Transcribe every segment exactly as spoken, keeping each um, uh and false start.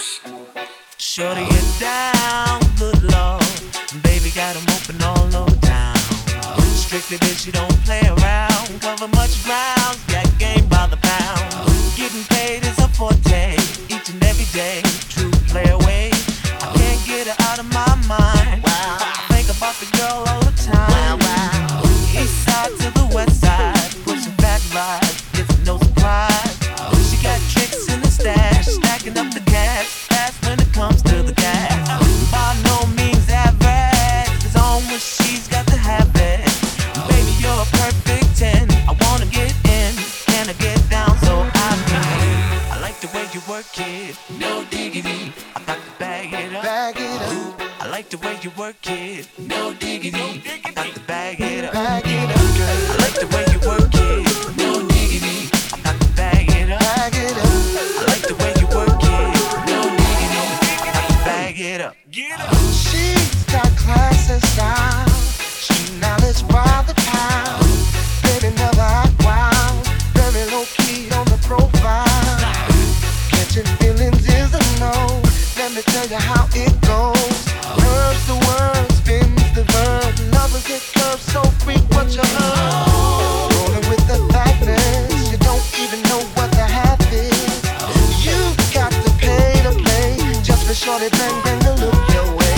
Shorty it down, good lord. Baby got 'em open all over town. Strictly bitch, you don't play around. Cover much ground, got game by the pound. Getting paid is a forte, each and every day. True play away, I can't get her out of my mind. Wow. I think about the girl all the time. Wow, wow. East side to the west side, pushing back rides, it's no surprise. She got tricks in the stash, stacking up the cash, fast when it comes to the gas. By no means average, it's on when she's got to have it. Baby, you're a perfect ten, I wanna get in, can I get down so I can? I like the way you work it, no diggity, I got to bag it up. Bag it up. I like the way you work it, no diggity, I got to bag it up. Bag it up, girl. I like the way you work it, no diggity, I got to bag it up. Bag it up. I like the way you work it, no diggity, I got to bag it up. Get up. She's got class and style. Street knowledge by the pound. Baby never act wild. Very low key on the profile. Catching feelings is a no. Let me tell you how it goes. Curves the word, spins the verb. Lovers get curved so freak what you heard. Rolling with the fatness. You don't even know what the half is. You've got to pay to play. Just for shorty bang bang to look your way.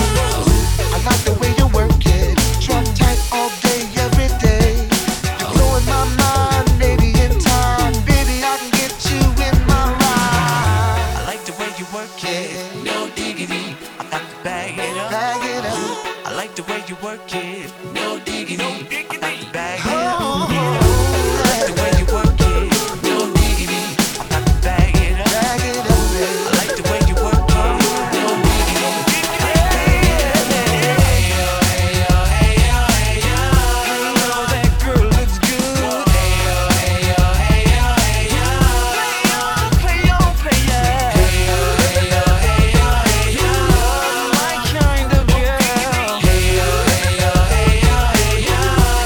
I like the way you work it. Trump tight all day, every day. You're blowing my mind, maybe in time. Baby, I can get you in my ride. I like the way you work it, no diggity, I got to bag it up. Bag it up. I like the way you work it, no diggity, I got to bag it up. Oh, I like the way you work it, no diggity, I got to bag it up. bag it up, baby. I like the way you work it, no diggity, I got to bag it up. Hey yo, hey yo, hey yo, hey yo, hey yo, that girl looks good. Hey yo, hey yo, hey yo, hey yo, play on, play on. Hey yo, hey yo, hey yo, hey yo, my kind of girl. Hey yo, hey yo, hey yo, hey yo,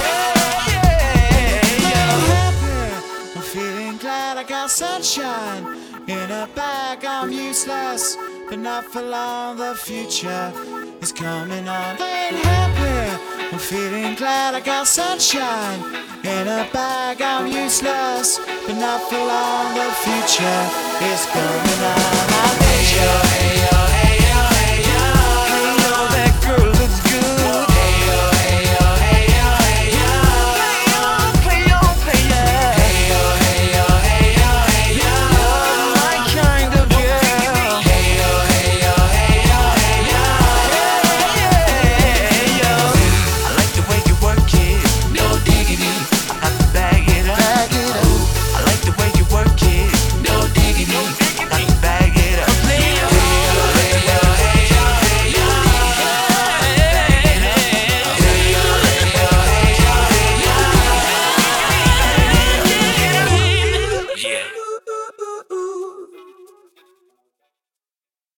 yeah, yeah. I'm feeling glad I got sunshine in a bag. I'm useless, but not for long. The future is coming on. I ain't happy. I'm feeling glad I got sunshine in a bag. I'm useless, but not for long. The future is coming on. I Hey yo, hey yo,